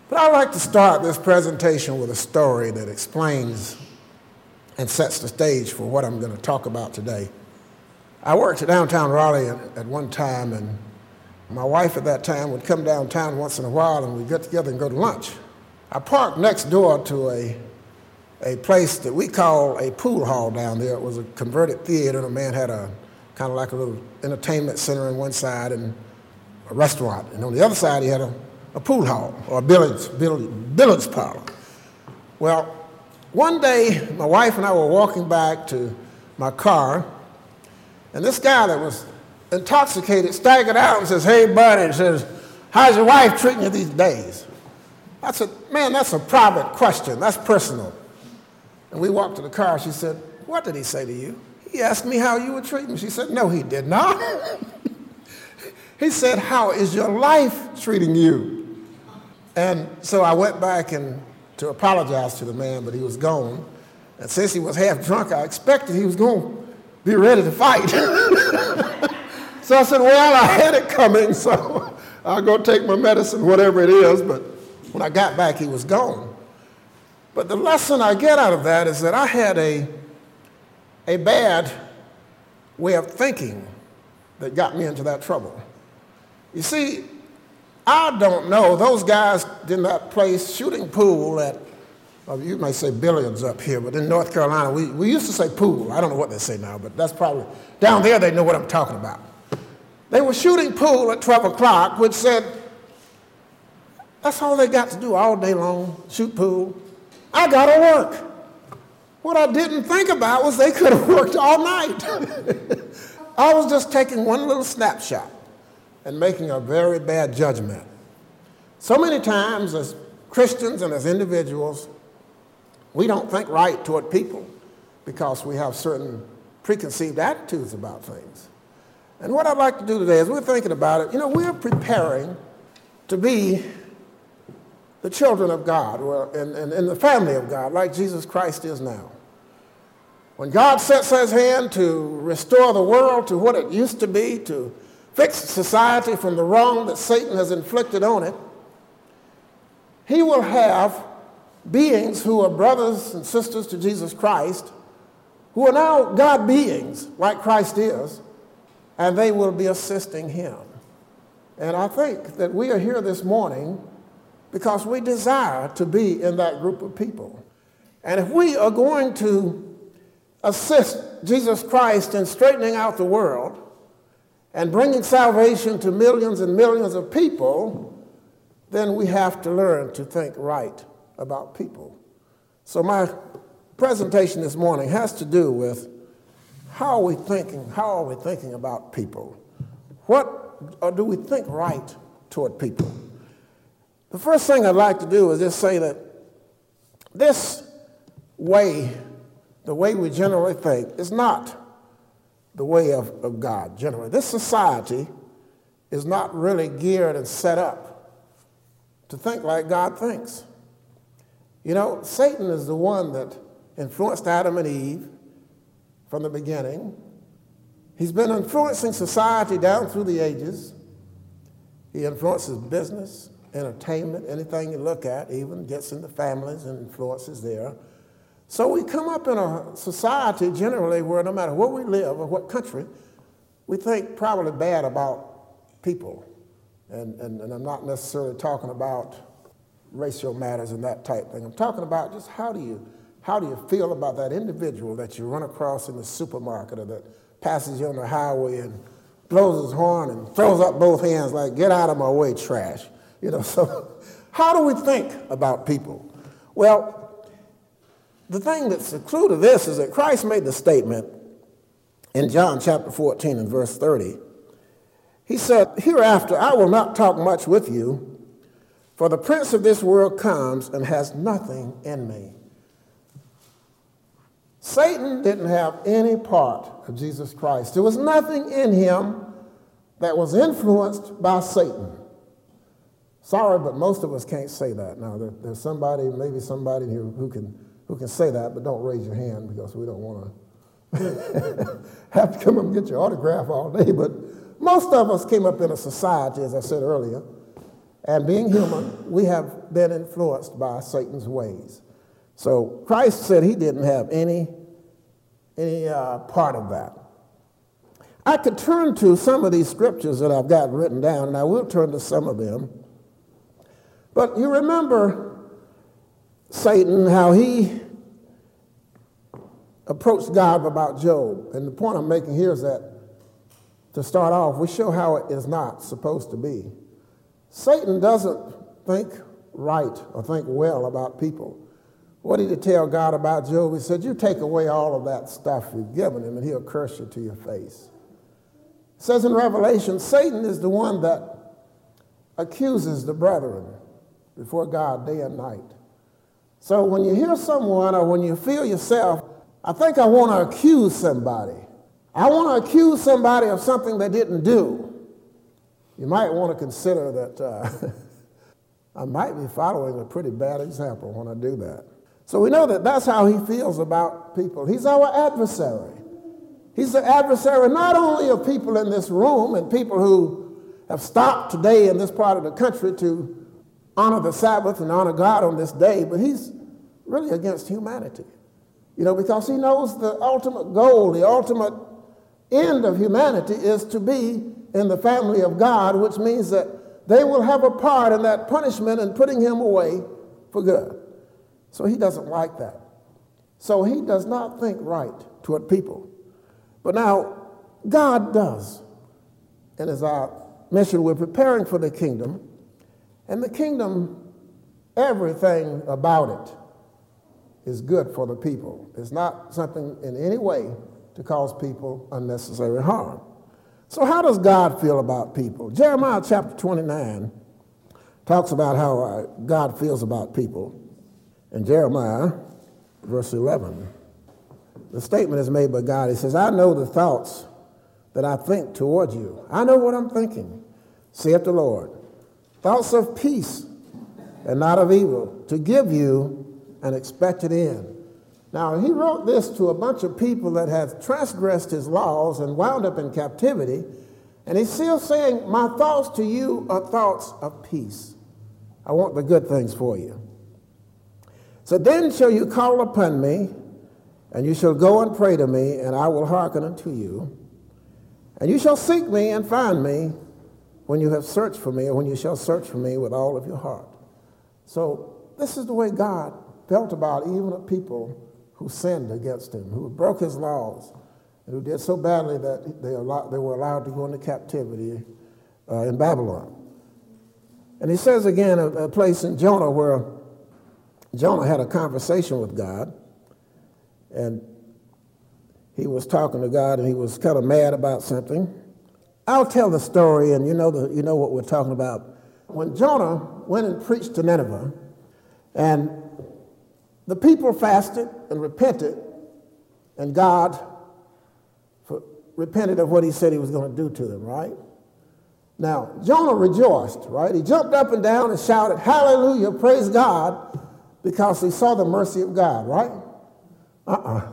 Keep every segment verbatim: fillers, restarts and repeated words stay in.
But I'd like to start this presentation with a story that explains and sets the stage for what I'm going to talk about today. I worked at downtown Raleigh at, at one time, and my wife at that time would come downtown once in a while, and we'd get together and go to lunch. I parked next door to a, a place that we call a pool hall down there. It was a converted theater, and a man had a kind of like a little entertainment center on one side and a restaurant. And on the other side, he had a, a pool hall or a billiards, billiards, billiards parlor. Well, one day, my wife and I were walking back to my car, and this guy that was intoxicated staggered out and says, "Hey, buddy," and says, "How's your wife treating you these days?" I said, "Man, that's a private question. That's personal." And we walked to the car. She said, "What did he say to you?" "He asked me how you were treating me." She said, "No, he did not." He said, "How is your life treating you?" And so I went back and to apologize to the man, but he was gone. And since he was half drunk, I expected he was going to be ready to fight. So I said, "Well, I had it coming, so I'll go take my medicine, whatever it is." But when I got back, he was gone. But the lesson I get out of that is that I had a, a bad way of thinking that got me into that trouble. You see, I don't know. Those guys in that place shooting pool at, well, you may say billiards up here, but in North Carolina, we, we used to say pool. I don't know what they say now, but that's probably, down there they know what I'm talking about. They were shooting pool at twelve o'clock, which said, that's all they got to do all day long, shoot pool. I got to work. What I didn't think about was they could have worked all night. I was just taking one little snapshot and making a very bad judgment. So many times as Christians and as individuals, we don't think right toward people because we have certain preconceived attitudes about things. And what I'd like to do today is we're thinking about it, you know, we're preparing to be the children of God and, and, and the family of God like Jesus Christ is now. When God sets his hand to restore the world to what it used to be, to fix society from the wrong that Satan has inflicted on it, he will have beings who are brothers and sisters to Jesus Christ, who are now God beings like Christ is, and they will be assisting him. And I think that we are here this morning because we desire to be in that group of people. And if we are going to assist Jesus Christ in straightening out the world and bringing salvation to millions and millions of people, then we have to learn to think right about people. So my presentation this morning has to do with how are we thinking, how are we thinking about people? What or do we think right toward people? The first thing I'd like to do is just say that this way, the way we generally think, is not the way of, of God generally. This society is not really geared and set up to think like God thinks. You know, Satan is the one that influenced Adam and Eve from the beginning. He's been influencing society down through the ages. He influences business, entertainment, anything you look at, even gets into families and influences there. So we come up in a society generally where no matter where we live or what country, we think probably bad about people. And, and, and I'm not necessarily talking about racial matters and that type thing. I'm talking about just how do you, how do you feel about that individual that you run across in the supermarket or that passes you on the highway and blows his horn and throws up both hands like, "Get out of my way, trash." You know, so how do we think about people? Well, the thing that's the clue to this is that Christ made the statement in John chapter fourteen and verse thirty. He said, "Hereafter I will not talk much with you, for the prince of this world comes and has nothing in me." Satan didn't have any part of Jesus Christ. There was nothing in him that was influenced by Satan. Sorry, but most of us can't say that. Now, there, there's somebody, maybe somebody here who can who can say that, but don't raise your hand because we don't want to have to come up and get your autograph all day. But most of us came up in a society, as I said earlier, And being human, we have been influenced by Satan's ways. So Christ said he didn't have any, any uh, part of that. I could turn to some of these scriptures that I've got written down, and I will turn to some of them. But you remember Satan, how he approached God about Job. And the point I'm making here is that, to start off, we show how it is not supposed to be. Satan doesn't think right or think well about people. What did he tell God about Job? He said, you take away all of that stuff you've given him, and he'll curse you to your face. It says in Revelation, Satan is the one that accuses the brethren before God day and night. So when you hear someone or when you feel yourself, I think I want to accuse somebody. I want to accuse somebody of something they didn't do. You might want to consider that uh, I might be following a pretty bad example when I do that. So we know that that's how he feels about people. He's our adversary. He's the adversary not only of people in this room and people who have stopped today in this part of the country to honor the Sabbath and honor God on this day, but he's really against humanity. You know, because he knows the ultimate goal, the ultimate end of humanity is to be in the family of God, which means that they will have a part in that punishment and putting him away for good. So he doesn't like that. So he does not think right toward people. But now, God does. And as I mentioned, we're preparing for the kingdom. And the kingdom, everything about it is good for the people. It's not something in any way to cause people unnecessary harm. So how does God feel about people? Jeremiah chapter twenty-nine talks about how uh, God feels about people. In Jeremiah, verse eleven, the statement is made by God. He says, I know the thoughts that I think toward you. I know what I'm thinking, saith the Lord. Thoughts of peace and not of evil, to give you an expected end. Now, he wrote this to a bunch of people that had transgressed his laws and wound up in captivity, and he's still saying, my thoughts to you are thoughts of peace. I want the good things for you. So then shall you call upon me, and you shall go and pray to me, and I will hearken unto you. And you shall seek me and find me when you have searched for me, or when you shall search for me with all of your heart. So this is the way God felt about even a people who sinned against him, who broke his laws, and who did so badly that they, allowed, they were allowed to go into captivity uh, in Babylon. And he says again a, a place in Jonah where Jonah had a conversation with God, and he was talking to God, and he was kind of mad about something. I'll tell the story, and you know, the, you know what we're talking about. When Jonah went and preached to Nineveh, and the people fasted and repented, and God for, repented of what he said he was going to do to them, right? Now, Jonah rejoiced, right? He jumped up and down and shouted, hallelujah, praise God, because he saw the mercy of God, right? Uh-uh.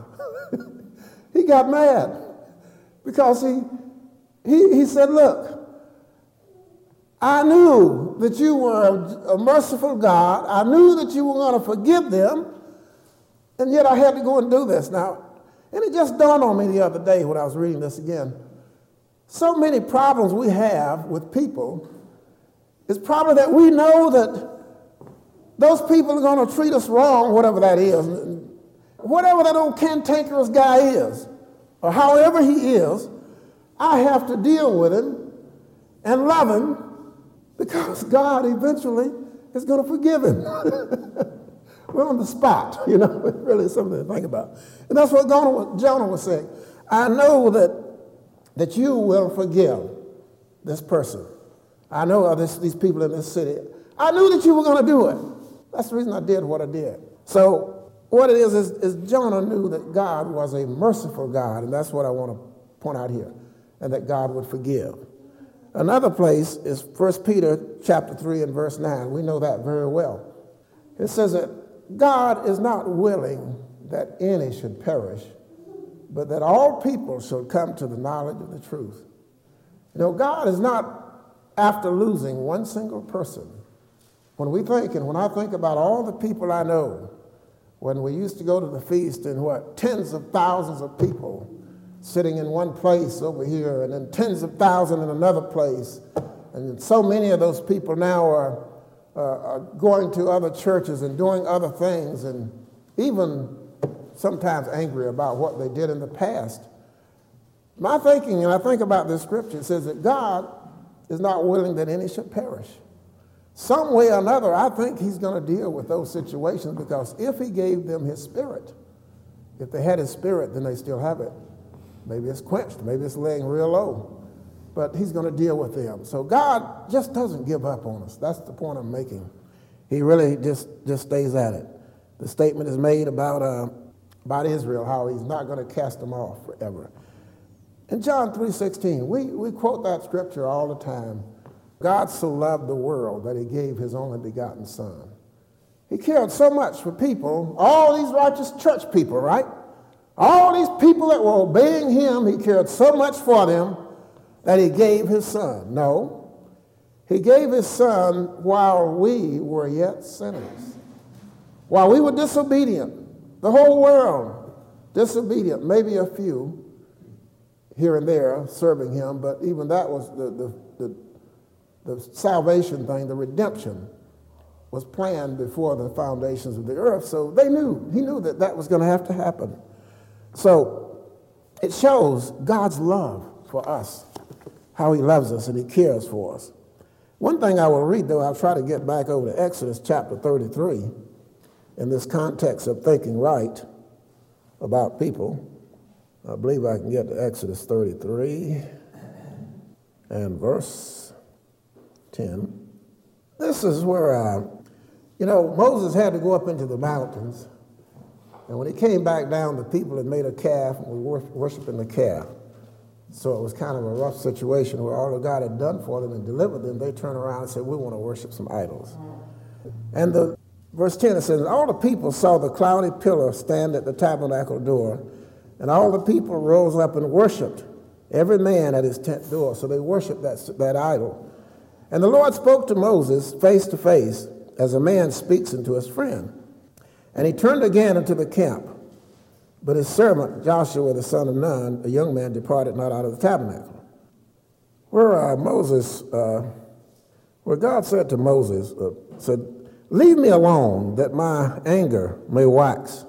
He got mad because he, he, he said, look, I knew that you were a, a merciful God. I knew that you were going to forgive them. And yet I had to go and do this. Now, and it just dawned on me the other day when I was reading this again. So many problems we have with people is probably that we know that those people are going to treat us wrong, whatever that is. Whatever that old cantankerous guy is, or however he is, I have to deal with him and love him because God eventually is going to forgive him. We're on the spot, you know. It's really something to think about. And that's what Jonah was saying. I know that, that you will forgive this person. I know this, these people in this city. I knew that you were going to do it. That's the reason I did what I did. So what it is, is, is Jonah knew that God was a merciful God, and that's what I want to point out here, and that God would forgive. Another place is First Peter chapter three and verse nine. We know that very well. It says that God is not willing that any should perish, but that all people should come to the knowledge of the truth. You know, God is not after losing one single person When we think, and when I think about all the people I know, when we used to go to the feast and what, tens of thousands of people sitting in one place over here and then tens of thousands in another place, and so many of those people now are, uh, are going to other churches and doing other things and even sometimes angry about what they did in the past. My thinking, and I think about this scripture, it says that God is not willing that any should perish. Some way or another, I think he's going to deal with those situations, because if he gave them his spirit, if they had his spirit, then they still have it. Maybe it's quenched, maybe it's laying real low, but he's going to deal with them. So God just doesn't give up on us. That's the point I'm making. He really just, just stays at it. The statement is made about, uh, about Israel, how he's not going to cast them off forever. In John three sixteen, we, we quote that scripture all the time. God so loved the world that he gave his only begotten son. He cared so much for people, all these righteous church people, right? All these people that were obeying him, he cared so much for them that he gave his son. No, he gave his son while we were yet sinners. While we were disobedient, the whole world disobedient, maybe a few here and there serving him, but even that was the, the, the The salvation thing, the redemption, was planned before the foundations of the earth, so they knew, he knew that that was going to have to happen. So it shows God's love for us, how he loves us and he cares for us. One thing I will read, though, I'll try to get back over to Exodus chapter thirty-three in this context of thinking right about people. I believe I can get to Exodus thirty-three and verse ten. This is where, uh, you know, Moses had to go up into the mountains, and when he came back down, the people had made a calf and were worshiping the calf. So it was kind of a rough situation where all that God had done for them and delivered them, they turned around and said, we want to worship some idols. And the verse ten, it says, all the people saw the cloudy pillar stand at the tabernacle door, and all the people rose up and worshiped, every man at his tent door. So they worshiped that, that idol. And the Lord spoke to Moses face to face, as a man speaks unto his friend. And he turned again into the camp. But his servant Joshua the son of Nun, a young man, departed not out of the tabernacle. Where uh, Moses, uh, where God said to Moses, uh, said, leave me alone, that my anger may wax.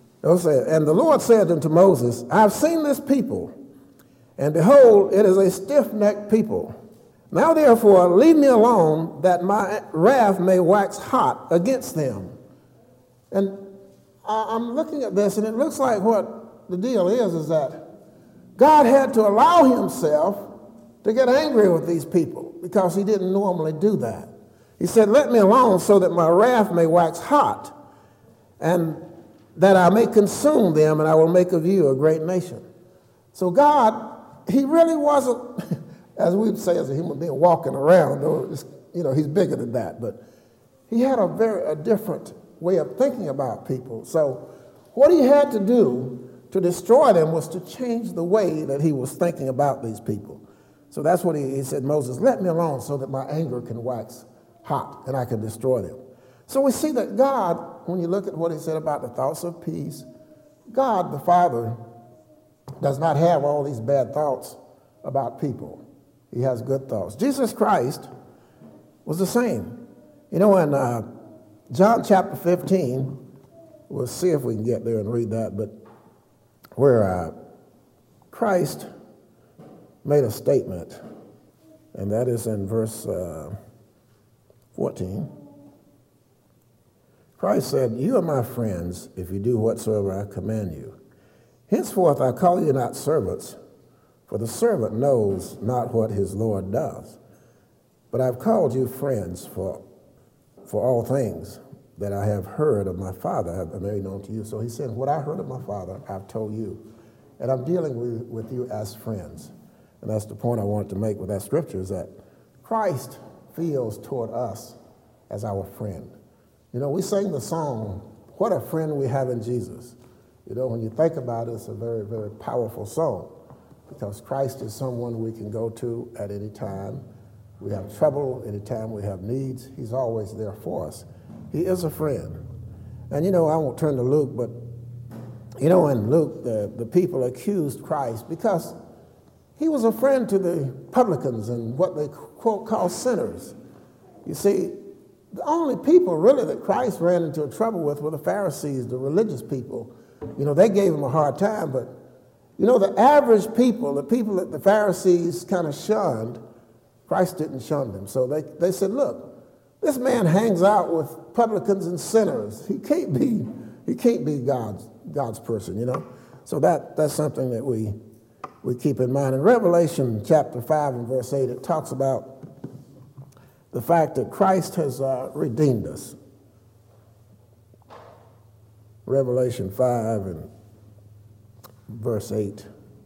And the Lord said unto Moses, I have seen this people, and behold, it is a stiff-necked people. Now therefore, leave me alone, that my wrath may wax hot against them. And I'm looking at this, and it looks like what the deal is, is that God had to allow himself to get angry with these people, because he didn't normally do that. He said, let me alone so that my wrath may wax hot, and that I may consume them, and I will make of you a great nation. So God, he really wasn't, as we'd say as a human being, walking around, though it's, you know, he's bigger than that, but he had a very a different way of thinking about people. So what he had to do to destroy them was to change the way that he was thinking about these people. So that's what he, he said, Moses, let me alone so that my anger can wax hot and I can destroy them. So we see that God, when you look at what he said about the thoughts of peace, God the Father does not have all these bad thoughts about people. He has good thoughts. Jesus Christ was the same. You know, in uh, John chapter fifteen, we'll see if we can get there and read that, but where uh, Christ made a statement, and that is in verse uh, fourteen. Christ said, you are my friends if you do whatsoever I command you. Henceforth I call you not servants, for the servant knows not what his Lord does. But I've called you friends, for for all things that I have heard of my Father have made known to you. So he said, what I heard of my Father, I've told you. And I'm dealing with, with you as friends. And that's the point I wanted to make with that scripture, is that Christ feels toward us as our friend. You know, we sing the song, what a friend we have in Jesus. You know, when you think about it, it's a very, very powerful song, because Christ is someone we can go to at any time we have trouble, anytime we have needs, he's always there for us. He is a friend. And you know, I won't turn to Luke, but you know, in Luke, the, the people accused Christ because he was a friend to the publicans and what they quote call sinners. You see, the only people really that Christ ran into trouble with were the Pharisees, the religious people. You know, they gave him a hard time, but you know, the average people, the people that the Pharisees kind of shunned, Christ didn't shun them. So they, they said, look, this man hangs out with publicans and sinners. He can't be, he can't be God's, God's person, you know. So that, that's something that we, we keep in mind. In Revelation chapter five and verse eight, it talks about the fact that Christ has uh, redeemed us. Revelation five and verse eight.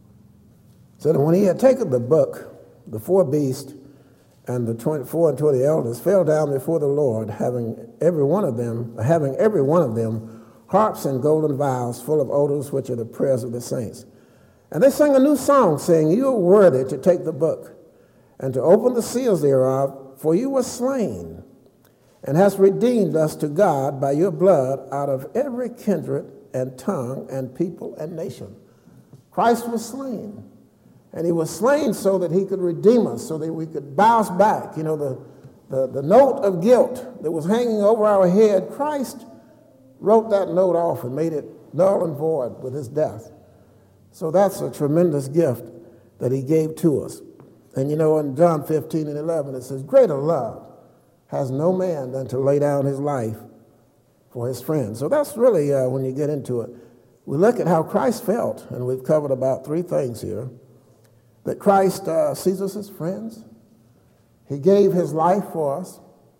So that when he had taken the book, the four beasts and the twenty-four and twenty elders fell down before the Lord, having every one of them, having every one of them harps and golden vials full of odors, which are the prayers of the saints. And they sang a new song, saying, you are worthy to take the book and to open the seals thereof, for you were slain and hast redeemed us to God by your blood out of every kindred and tongue and people and nation. Christ was slain. And he was slain so that he could redeem us, so that we could bounce back. You know, the, the, the note of guilt that was hanging over our head, Christ wrote that note off and made it null and void with his death. So that's a tremendous gift that he gave to us. And you know, in John fifteen and eleven, it says, greater love has no man than to lay down his life for his friends. So that's really, uh, when you get into it, we look at how Christ felt, and we've covered about three things here. That Christ uh, sees us as friends. He gave his life for us.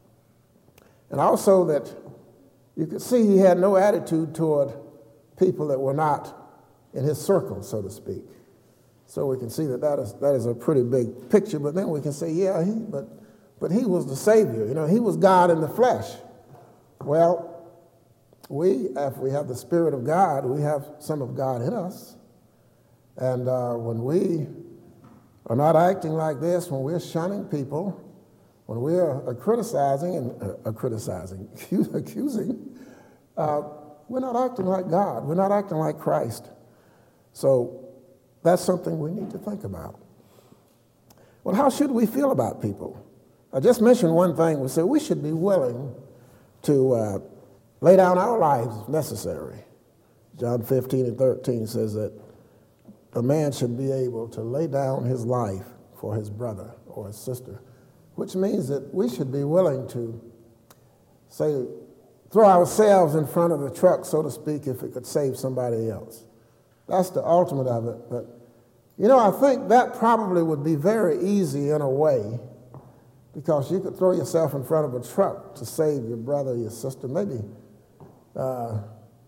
And also that you could see he had no attitude toward people that were not in his circle, so to speak. So we can see that that is, that is a pretty big picture, but then we can say, yeah, he, but, but he was the Savior. You know, he was God in the flesh. Well, we, if we have the Spirit of God, we have some of God in us. And uh, when we are not acting like this, when we're shunning people, when we're uh, criticizing and uh, uh, criticizing, accusing, uh, we're not acting like God. We're not acting like Christ. So that's something we need to think about. Well, how should we feel about people? I just mentioned one thing. We said we should be willing to uh, lay down our lives if necessary. John fifteen and thirteen says that a man should be able to lay down his life for his brother or his sister, which means that we should be willing to, say, throw ourselves in front of the truck, so to speak, if it could save somebody else. That's the ultimate of it. But, you know, I think that probably would be very easy in a way, because you could throw yourself in front of a truck to save your brother or your sister, maybe uh,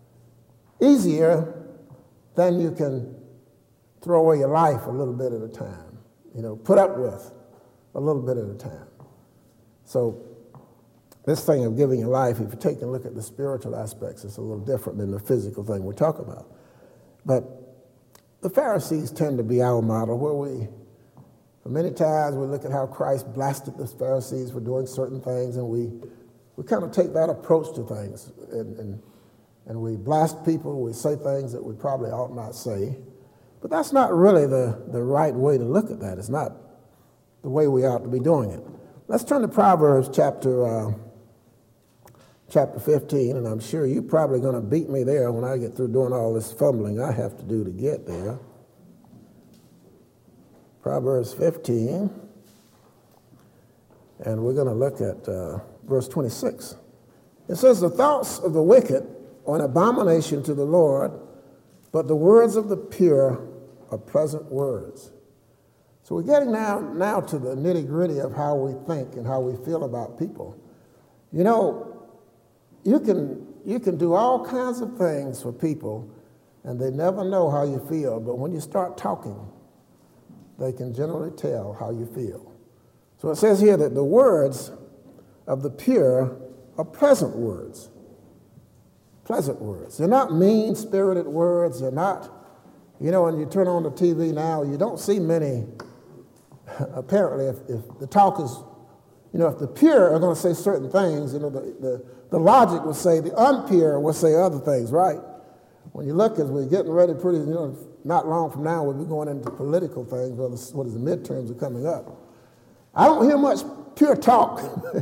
easier than you can throw away your life a little bit at a time, you know, put up with a little bit at a time. So this thing of giving your life, if you take a look at the spiritual aspects, it's a little different than the physical thing we talk about. But the Pharisees tend to be our model, where we, for many times, we look at how Christ blasted the Pharisees for doing certain things, and we, we kind of take that approach to things, and, and, and we blast people, we say things that we probably ought not say. But that's not really the, the right way to look at that. It's not the way we ought to be doing it. Let's turn to Proverbs chapter, uh, chapter fifteen, and I'm sure you're probably going to beat me there when I get through doing all this fumbling I have to do to get there. Proverbs fifteen, and we're going to look at uh, verse twenty-six. It says, the thoughts of the wicked are an abomination to the Lord, but the words of the pure are pleasant words. So we're getting now, now to the nitty-gritty of how we think and how we feel about people. You know, you can, you can do all kinds of things for people, and they never know how you feel, but when you start talking, they can generally tell how you feel. So it says here that the words of the pure are pleasant words. Pleasant words. They're not mean-spirited words. They're not, you know, when you turn on the T V now, you don't see many, apparently, if, if the talk is You know, if the pure are going to say certain things, you know, the, the, the logic would say the unpure will say other things, right? When you look, as we're getting ready pretty, you know, not long from now, we'll be going into political things, whether what is the midterms are coming up. I don't hear much pure talk.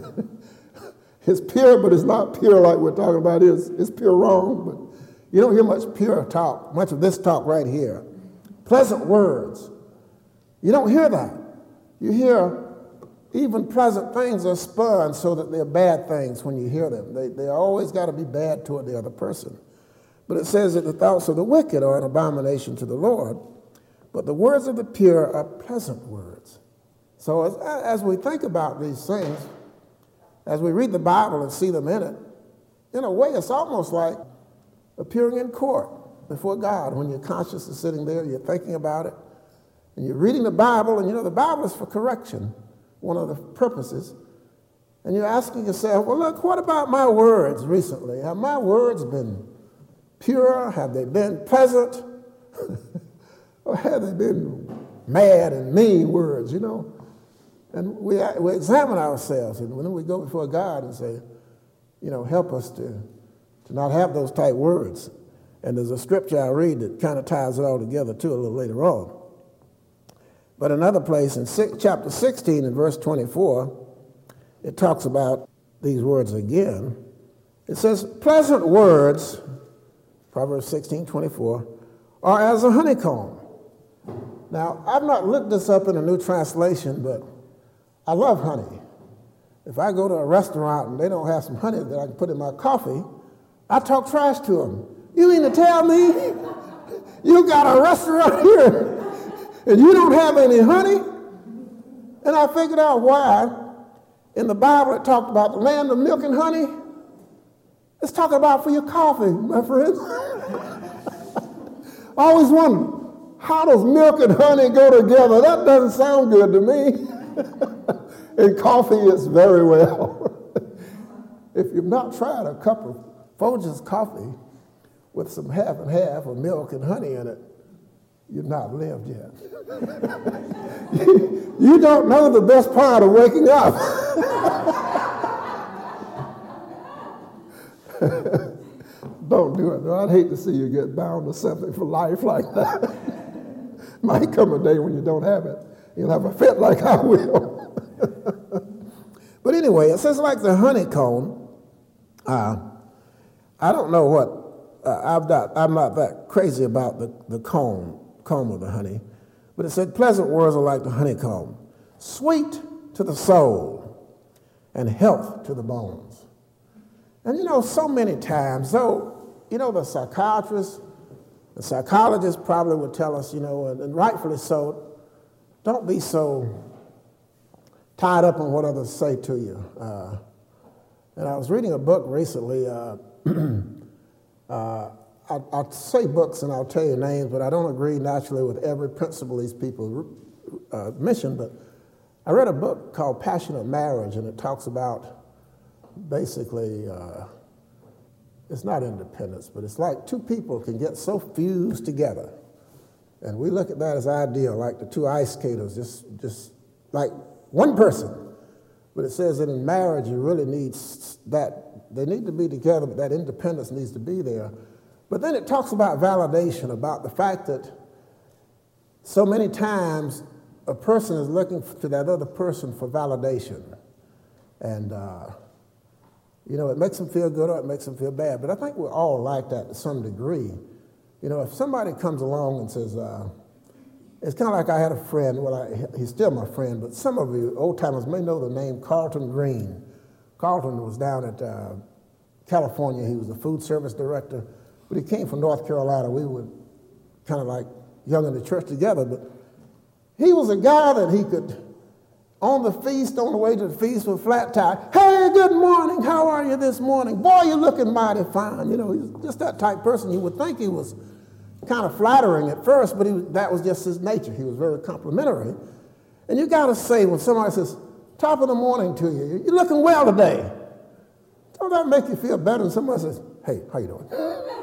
It's pure, but it's not pure like we're talking about. It's, it's pure wrong, but you don't hear much pure talk, much of this talk right here. Pleasant words. You don't hear that. You hear even pleasant things are spurned so that they're bad things when you hear them. They, they always got to be bad toward the other person. But it says that the thoughts of the wicked are an abomination to the Lord, but the words of the pure are pleasant words. So as, as we think about these things, as we read the Bible and see them in it, in a way it's almost like appearing in court before God when your conscience is sitting there, you're thinking about it, and you're reading the Bible, and you know the Bible is for correction, one of the purposes, and you're asking yourself, well, look, what about my words recently? Have my words been pure? Have they been pleasant? Or have they been mad and mean words, you know? And we, we examine ourselves, and when we go before God and say, you know, help us to, to not have those type words. And there's a scripture I read that kind of ties it all together, too, a little later on. But another place in six, chapter sixteen and verse twenty-four, it talks about these words again. It says, pleasant words, Proverbs sixteen, twenty-four, are as a honeycomb. Now, I've not looked this up in a new translation, but I love honey. If I go to a restaurant and they don't have some honey that I can put in my coffee, I talk trash to them. You mean to tell me you got a restaurant here and you don't have any honey? And I figured out why. In the Bible it talked about the land of milk and honey. It's talking about for your coffee, my friends. I always wondered, how does milk and honey go together? That doesn't sound good to me. And coffee is very well. If you've not tried a cup of Folgers coffee with some half and half of milk and honey in it, you've not lived yet. You don't know the best part of waking up. Don't do it, though. I'd hate to see you get bound to something for life like that. Might come a day when you don't have it. You'll have a fit like I will. But anyway, it says like the honeycomb. Uh, I don't know what, uh, I'm, not, I'm not that crazy about the, the comb, comb of the honey, but it said pleasant words are like the honeycomb, sweet to the soul and health to the bones. And you know, so many times, though, you know, the psychiatrist, the psychologist probably would tell us, you know, and, and rightfully so, don't be so tied up on what others say to you. Uh, and I was reading a book recently. Uh, uh, I, I'll say books and I'll tell you names, but I don't agree naturally with every principle these people uh, mention. But I read a book called Passionate Marriage, and it talks about basically, uh, it's not independence, but it's like two people can get so fused together. And we look at that as ideal, like the two ice skaters, just, just like one person. But it says that in marriage, you really need that, they need to be together, but that independence needs to be there. But then it talks about validation, about the fact that so many times a person is looking to that other person for validation. And, uh, you know, it makes them feel good or it makes them feel bad. But I think we're all like that to some degree. You know, if somebody comes along and says, uh, it's kind of like I had a friend, well, I, he's still my friend, but some of you old-timers may know the name Carlton Green. Carlton was down at uh, California. He was the food service director, but he came from North Carolina. We were kind of like young in the church together, but he was a guy that he could, on the feast, on the way to the feast with flat tie, hey, good morning, how are you this morning? Boy, you're looking mighty fine. You know, he's just that type person. You would think he was kind of flattering at first, but he, that was just his nature. He was very complimentary. And you got to say, when somebody says, top of the morning to you, you're looking well today. Don't that make you feel better when somebody says, hey, how you doing?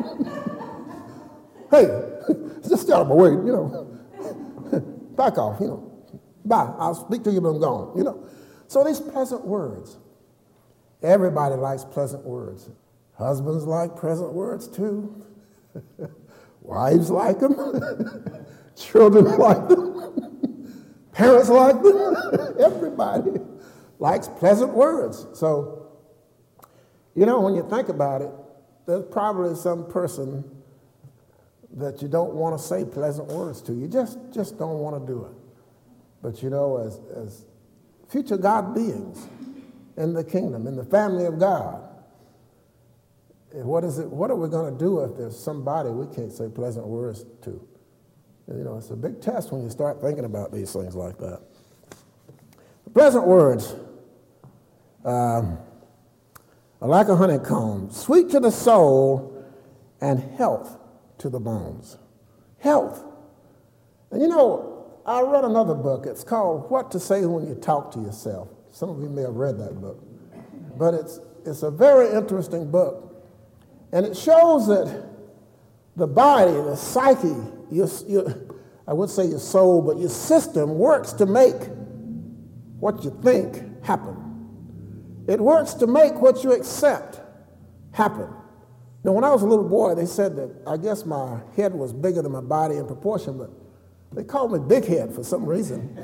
Hey, just get out of my way, you know. Back off, you know. Bye, I'll speak to you when I'm gone, you know. So these pleasant words, everybody likes pleasant words. Husbands like pleasant words too. Wives like them. Children like them. Parents like them. Everybody likes pleasant words. So, you know, when you think about it, there's probably some person that you don't want to say pleasant words to. You just, just don't want to do it. But you know, as, as future God beings in the kingdom, in the family of God, what is it? What are we going to do if there's somebody we can't say pleasant words to? You know, it's a big test when you start thinking about these things like that. Pleasant words um, are like a honeycomb, sweet to the soul and health to the bones. Health. And you know, I read another book. It's called What to Say When You Talk to Yourself. Some of you may have read that book. But it's, it's a very interesting book. And it shows that the body, the psyche, your, your, I would say your soul, but your system works to make what you think happen. It works to make what you accept happen. Now, when I was a little boy, they said that I guess my head was bigger than my body in proportion, but they called me Big Head for some reason.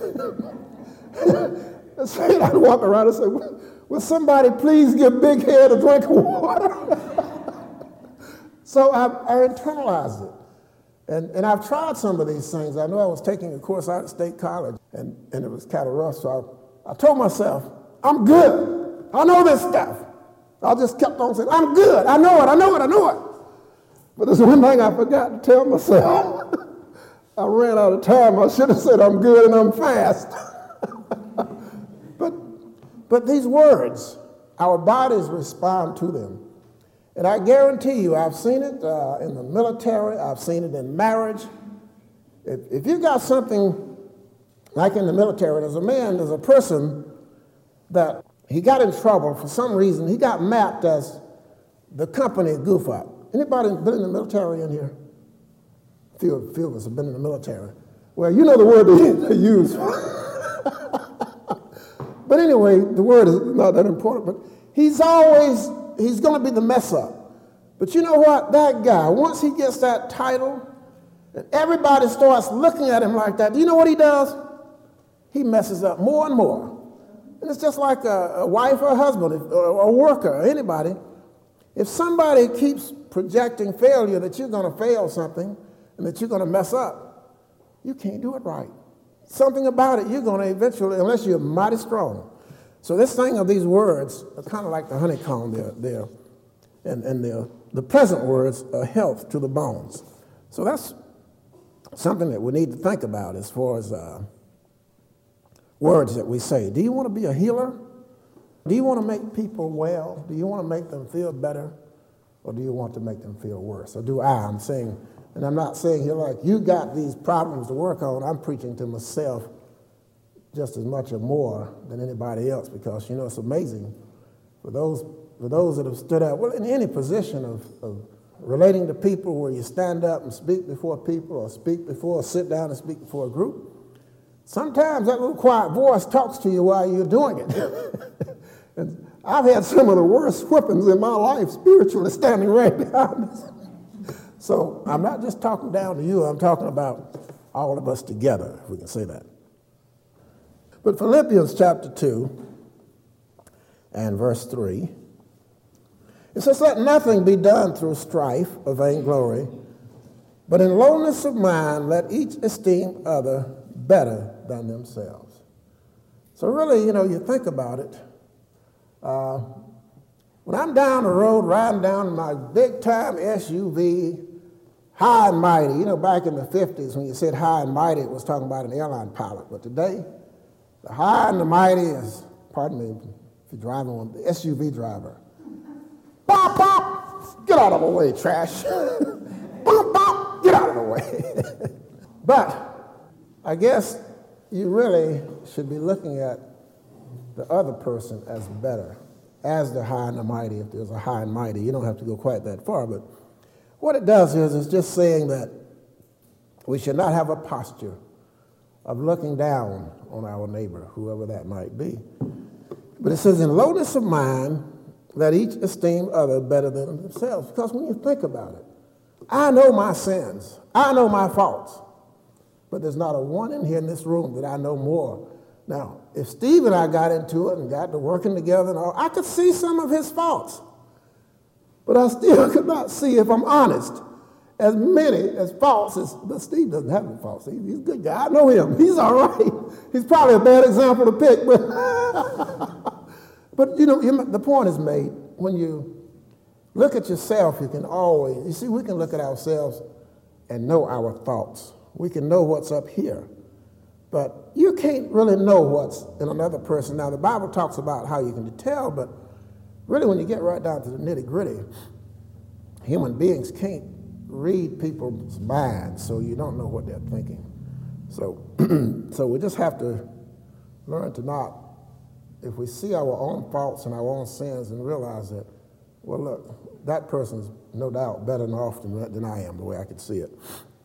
So I'd walk around and say, will somebody please give Big Head a drink of water? So I, I internalized it. And, and I've tried some of these things. I know I was taking a course out at State College, and, and it was kind of rough, so I, I told myself, I'm good. I know this stuff. I just kept on saying, I'm good. I know it, I know it, I know it. But there's one thing I forgot to tell myself. I ran out of time. I should have said I'm good and I'm fast. but, but these words, our bodies respond to them. And I guarantee you, I've seen it uh, in the military, I've seen it in marriage. If, if you got something like in the military, there's a man, there's a person that he got in trouble for some reason. He got mapped as the company goof up. Anybody been in the military in here? A few, a few of us have been in the military. Well, you know the word they use. But anyway, the word is not that important, but he's always, he's going to be the mess up. But you know what? That guy, once he gets that title, and everybody starts looking at him like that, do you know what he does? He messes up more and more. And it's just like a, a wife or a husband if, or a worker or anybody. If somebody keeps projecting failure, that you're going to fail something and that you're going to mess up, you can't do it right. Something about it, you're going to eventually, unless you're mighty strong. So this thing of these words are kind of like the honeycomb there, there. and, and the, the present words are health to the bones. So that's something that we need to think about as far as uh, words that we say. Do you want to be a healer? Do you want to make people well? Do you want to make them feel better? Or do you want to make them feel worse? Or do I? I'm saying, and I'm not saying here like, you got these problems to work on. I'm preaching to myself just as much or more than anybody else, because, you know, it's amazing for those for those that have stood up, well, in any position of, of relating to people where you stand up and speak before people or speak before, or sit down and speak before a group. Sometimes that little quiet voice talks to you while you're doing it. And I've had some of the worst whippings in my life spiritually standing right behind me. So I'm not just talking down to you, I'm talking about all of us together, if we can say that. But Philippians chapter two and verse three, it says, let nothing be done through strife or vainglory, but in lowliness of mind let each esteem other better than themselves. So really, you know, you think about it. Uh, when I'm down the road riding down in my big-time S U V, high and mighty, you know, back in the fifties when you said high and mighty, it was talking about an airline pilot. But today, the high and the mighty is, pardon me, if you're driving one, the S U V driver. Bop, bop, get out of the way, trash. Bop, bop, get out of the way. But I guess you really should be looking at the other person as better, as the high and the mighty, if there's a high and mighty. You don't have to go quite that far, but what it does is it's just saying that we should not have a posture of looking down on our neighbor, whoever that might be. But it says, in lowness of mind, let each esteem other better than themselves. Because when you think about it, I know my sins. I know my faults. But there's not a one in here in this room that I know more. Now, if Steve and I got into it and got to working together and all, I could see some of his faults. But I still could not see, if I'm honest, as many as faults as, but Steve doesn't have any faults. He, he's a good guy. I know him. He's all right. He's probably a bad example to pick, but, but you know, the point is made. When you look at yourself, you can always, you see, we can look at ourselves and know our thoughts. We can know what's up here, but you can't really know what's in another person. Now, the Bible talks about how you can tell, but really when you get right down to the nitty-gritty, human beings can't read people's minds, so you don't know what they're thinking. So, so we just have to learn to not, if we see our own faults and our own sins and realize that, well, look, that person's no doubt better off than, than I am, the way I can see it.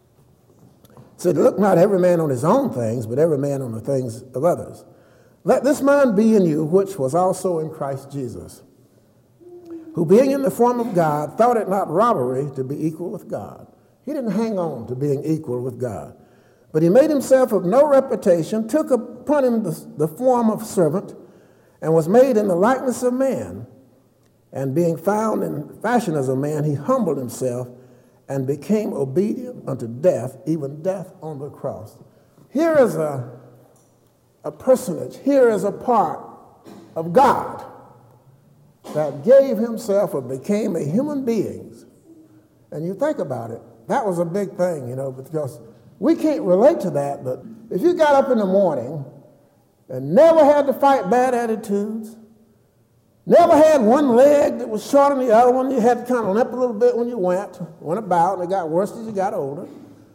So look not every man on his own things, but every man on the things of others. Let this mind be in you, which was also in Christ Jesus, who being in the form of God, thought it not robbery to be equal with God. He didn't hang on to being equal with God. But he made himself of no reputation, took upon him the, the form of servant, and was made in the likeness of man. And being found in fashion as a man, he humbled himself and became obedient unto death, even death on the cross. Here is a, a personage, here is a part of God that gave himself or became a human being. And you think about it, that was a big thing, you know, because we can't relate to that, but if you got up in the morning and never had to fight bad attitudes, never had one leg that was shorter than the other one, you had to kind of limp a little bit when you went, went about, and it got worse as you got older,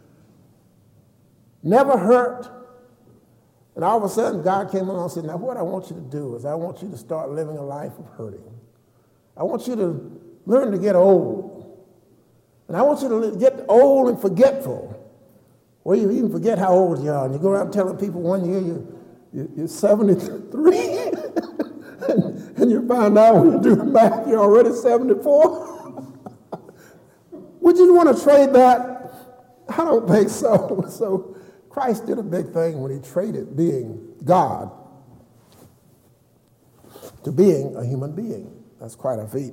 never hurt, and all of a sudden God came along and said, now what I want you to do is I want you to start living a life of hurting. I want you to learn to get old. And I want you to get old and forgetful, where you even forget how old you are. And you go around telling people one year you're, you're seventy-three, and, and you find out when you do the math, you're already seventy-four. Would you want to trade that? I don't think so. So Christ did a big thing when he traded being God to being a human being. That's quite a feat.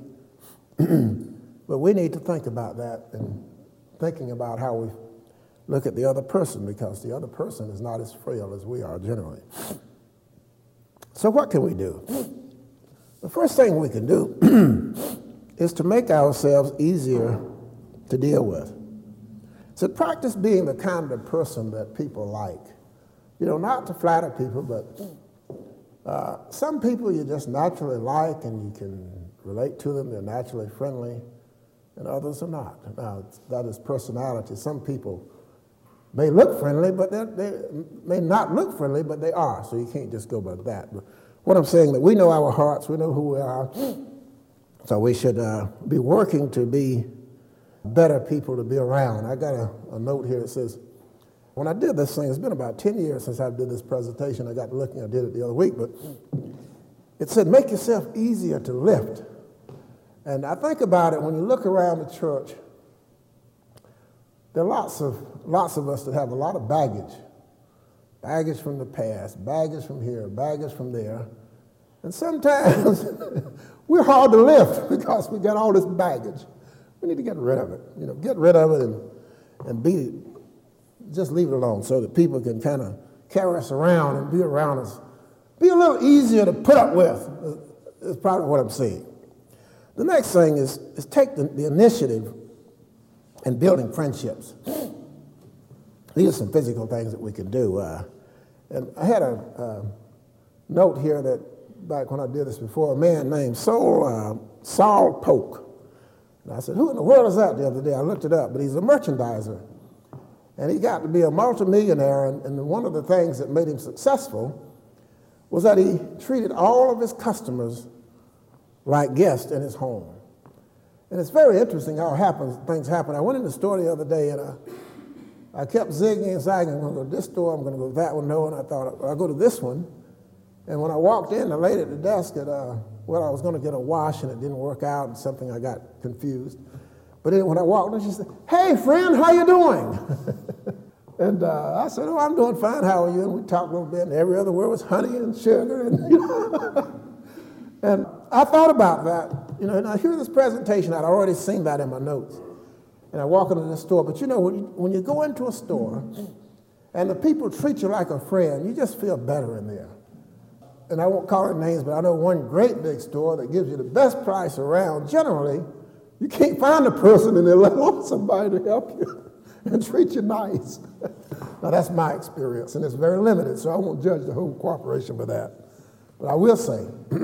But we need to think about that and thinking about how we look at the other person, because the other person is not as frail as we are generally. So what can we do? The first thing we can do is to make ourselves easier to deal with. So practice being the kind of person that people like. You know, not to flatter people, but uh, some people you just naturally like and you can relate to them, they're naturally friendly, and others are not. Now, that is personality. Some people may look friendly, but they may not look friendly, but they are, so you can't just go by that. But what I'm saying, that we know our hearts, we know who we are, so we should uh, be working to be better people to be around. I got a, a note here that says, when I did this thing, it's been about ten years since I did this presentation. I got looking, I did it the other week, but it said, make yourself easier to lift. And I think about it, when you look around the church, there are lots of, lots of us that have a lot of baggage. Baggage from the past, baggage from here, baggage from there. And sometimes we're hard to lift because we got all this baggage. We need to get rid of it. You know, get rid of it and, and be, just leave it alone so that people can kind of carry us around and be around us. Be a little easier to put up with is probably what I'm saying. The next thing is, is take the, the initiative in building friendships. These are some physical things that we can do. Uh, and I had a uh, note here that back when I did this before, a man named Saul, uh, Saul Polk. And I said, who in the world is that the other day? I looked it up, but he's a merchandiser. And he got to be a multimillionaire, and, and one of the things that made him successful was that he treated all of his customers like guests in his home. And it's very interesting how it happens, things happen. I went in the store the other day, and I, I kept zigging and zagging. I'm going to go to this store, I'm going to go to that one, no, and I thought, I'll go to this one, And when I walked in, the lady at the desk had, uh, well, I was going to get a wash, and it didn't work out, and something I got confused. But then when I walked in, she said, "Hey, friend, how you doing?" And uh, I said, "Oh, I'm doing fine. How are you?" And we talked a little bit, and every other word was honey and sugar. And, you know. And I thought about that. You know, and I hear this presentation. I'd already seen that in my notes. And I walk into the store. But, you know, when you, when you go into a store and the people treat you like a friend, you just feel better in there. And I won't call it names, but I know one great big store that gives you the best price around. Generally, you can't find a person in there, let alone somebody to help you and treat you nice. Now, that's my experience, and it's very limited, so I won't judge the whole corporation for that. But I will say,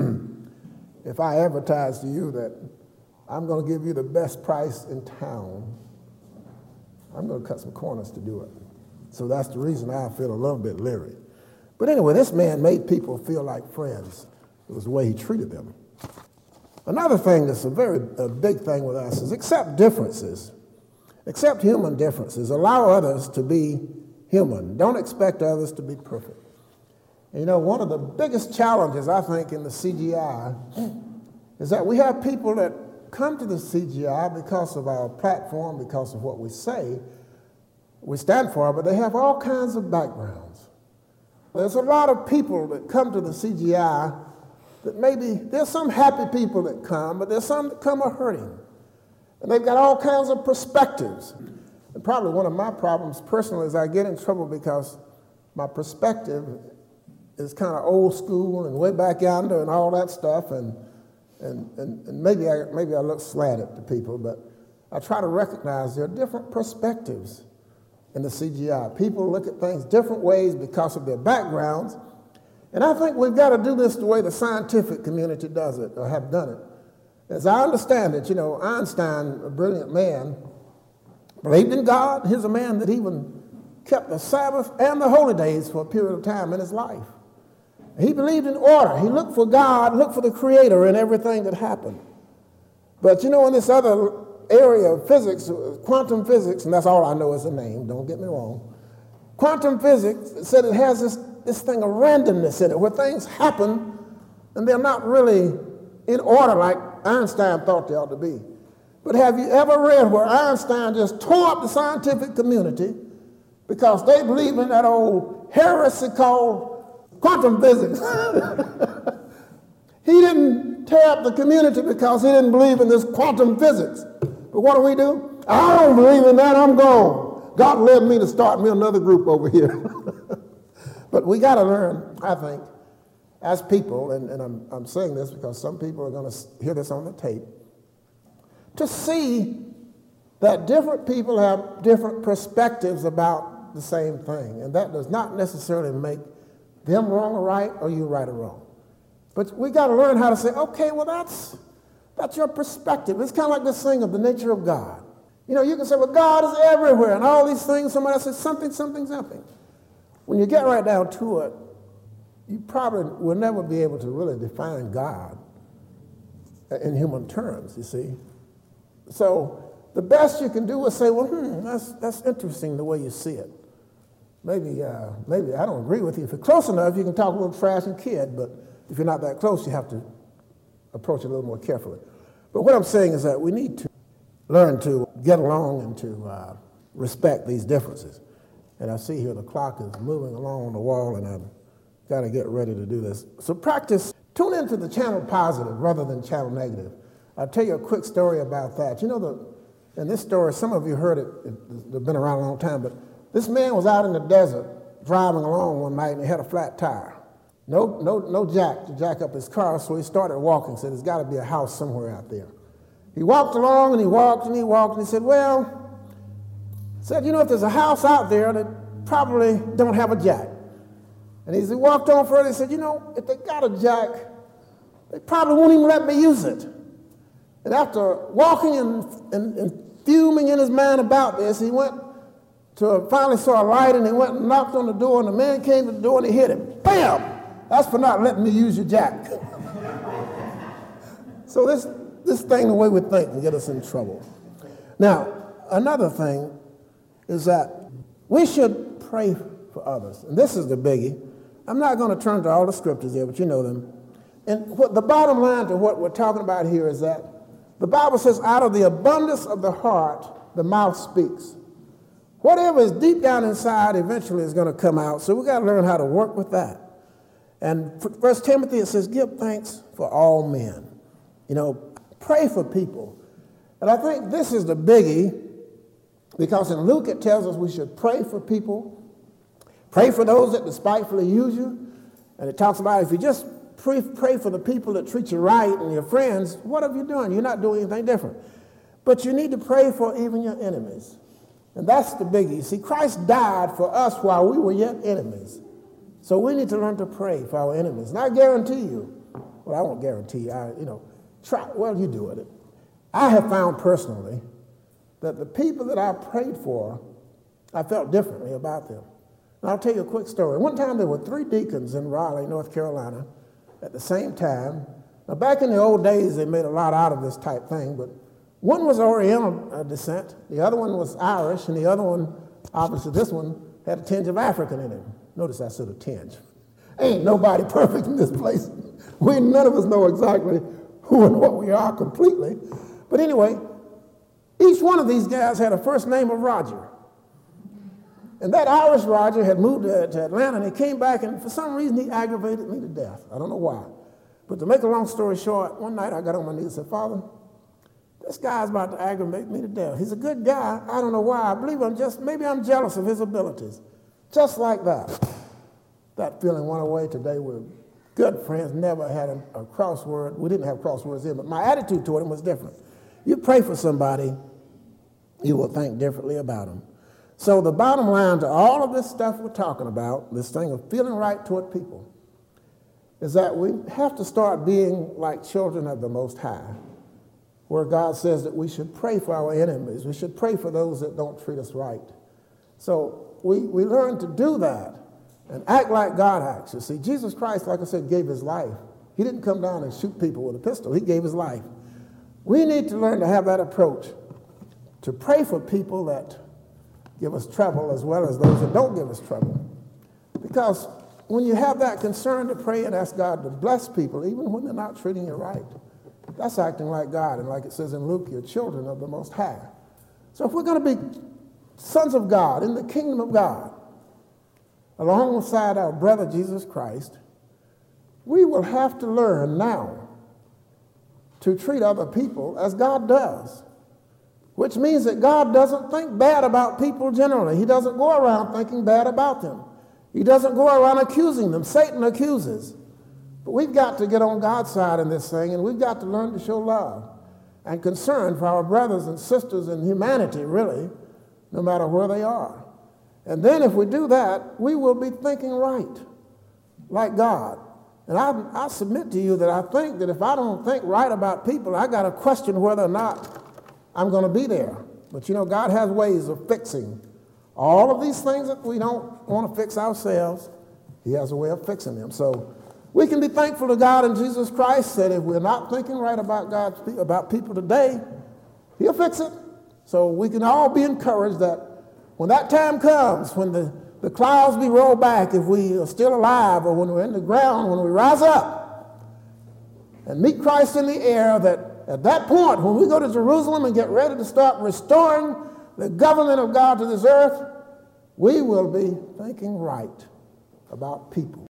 if I advertise to you that I'm going to give you the best price in town, I'm going to cut some corners to do it. So that's the reason I feel a little bit leery. But anyway, this man made people feel like friends. It was the way he treated them. Another thing that's a very a big thing with us is accept differences. Accept human differences. Allow others to be human. Don't expect others to be perfect. And you know, one of the biggest challenges, I think, in the C G I is that we have people that come to the C G I because of our platform, because of what we say, we stand for, but they have all kinds of backgrounds. There's a lot of people that come to the C G I that maybe, there's some happy people that come, but there's some that come are hurting. And they've got all kinds of perspectives. And probably one of my problems personally is I get in trouble because my perspective is kind of old school and way back yonder and all that stuff. And, and, and, and maybe, I, maybe I look slanted to people, but I try to recognize there are different perspectives in the C G I. People look at things different ways because of their backgrounds. And I think we've got to do this the way the scientific community does it, or have done it. As I understand it, you know, Einstein, a brilliant man, believed in God. Here's a man that even kept the Sabbath and the holy days for a period of time in his life. He believed in order. He looked for God, looked for the Creator in everything that happened. But you know, in this other area of physics, quantum physics, and that's all I know is the name, don't get me wrong. Quantum physics said it has this, this thing of randomness in it, where things happen and they're not really in order like Einstein thought they ought to be. But have you ever read where Einstein just tore up the scientific community because they believe in that old heresy called quantum physics? He didn't tear up the community because he didn't believe in this quantum physics. But what do we do? I don't believe in that, I'm gone. God led me to start me another group over here. But we got to learn, I think, as people, and, and I'm, I'm saying this because some people are going to hear this on the tape, to see that different people have different perspectives about the same thing. And that does not necessarily make them wrong or right, or you right or wrong. But we got to learn how to say, okay, well, that's, that's your perspective. It's kind of like this thing of the nature of God. You know, you can say, well, God is everywhere, and all these things. Somebody says something, something, something. When you get right down to it, you probably will never be able to really define God in human terms, you see. So the best you can do is say, well, hmm, that's, that's interesting the way you see it. Maybe, uh, maybe I don't agree with you. If you're close enough, you can talk a little trash and kid, but if you're not that close, you have to approach it a little more carefully. But what I'm saying is that we need to learn to get along and to uh, respect these differences. And I see here the clock is moving along on the wall, and I've got to get ready to do this. So practice, tune into the channel positive rather than channel negative. I'll tell you a quick story about that. You know, the, in this story, some of you heard it, it, it's been around a long time, but this man was out in the desert driving along one night, and he had a flat tire. No, no, no jack to jack up his car, so he started walking, said there's got to be a house somewhere out there. He walked along, and he walked, and he walked, and he said, well, said, you know, if there's a house out there that probably don't have a jack. And as he walked on further, he said, you know, if they got a jack, they probably won't even let me use it. And after walking and, and, and fuming in his mind about this, he went to finally saw a light, and he went and knocked on the door, and the man came to the door, and he hit him. Bam! That's for not letting me use your jack. So this, this thing, the way we think, can get us in trouble. Now, another thing is that we should pray for others. And this is the biggie. I'm not going to turn to all the scriptures here, but you know them. And what the bottom line to what we're talking about here is that the Bible says, out of the abundance of the heart, the mouth speaks. Whatever is deep down inside eventually is going to come out. So we've got to learn how to work with that. And for First Timothy, it says, give thanks for all men. You know, pray for people. And I think this is the biggie, because in Luke it tells us we should pray for people. Pray for those that despitefully use you. And it talks about if you just pray, pray for the people that treat you right and your friends, what have you done? You're not doing anything different. But you need to pray for even your enemies. And that's the biggie. See, Christ died for us while we were yet enemies. So we need to learn to pray for our enemies. And I guarantee you, well, I won't guarantee you, I, you know, try, well, you do it. I have found personally that the people that I prayed for, I felt differently about them. And I'll tell you a quick story. One time there were three deacons in Raleigh, North Carolina, at the same time. Now, back in the old days, they made a lot out of this type thing, but one was Oriental uh, descent, the other one was Irish, and the other one, obviously this one, had a tinge of African in him. Notice I said a tinge. Ain't nobody perfect in this place. We, none of us know exactly who and what we are completely. But anyway, each one of these guys had a first name of Roger. And that Irish Roger had moved to, to Atlanta, and he came back, and for some reason he aggravated me to death. I don't know why. But to make a long story short, one night I got on my knees and said, Father, this guy's about to aggravate me to death. He's a good guy. I don't know why. I believe I'm just, maybe I'm jealous of his abilities. Just like that. That feeling went away today. We're good friends, never had a, a crossword. We didn't have crosswords here, but my attitude toward him was different. You pray for somebody, you will think differently about them. So the bottom line to all of this stuff we're talking about, this thing of feeling right toward people, is that we have to start being like children of the Most High, where God says that we should pray for our enemies. We should pray for those that don't treat us right. So we, we learn to do that and act like God acts. You see, Jesus Christ, like I said, gave his life. He didn't come down and shoot people with a pistol. He gave his life. We need to learn to have that approach, to pray for people that give us trouble as well as those that don't give us trouble. Because when you have that concern to pray and ask God to bless people, even when they're not treating you right, that's acting like God. And like it says in Luke, you're children of the Most High. So if we're going to be sons of God in the kingdom of God, alongside our brother Jesus Christ, we will have to learn now to treat other people as God does, which means that God doesn't think bad about people generally. He doesn't go around thinking bad about them. He doesn't go around accusing them. Satan accuses. But we've got to get on God's side in this thing, and we've got to learn to show love and concern for our brothers and sisters in humanity, really, no matter where they are. And then if we do that, we will be thinking right, like God. And I, I submit to you that I think that if I don't think right about people, I got to question whether or not I'm going to be there. But you know, God has ways of fixing all of these things that we don't want to fix ourselves. He has a way of fixing them. So we can be thankful to God in Jesus Christ that if we're not thinking right about God, about people today, he'll fix it. So we can all be encouraged that when that time comes, when the, the clouds be rolled back, if we are still alive, or when we're in the ground, when we rise up and meet Christ in the air, that at that point, when we go to Jerusalem and get ready to start restoring the government of God to this earth, we will be thinking right about people.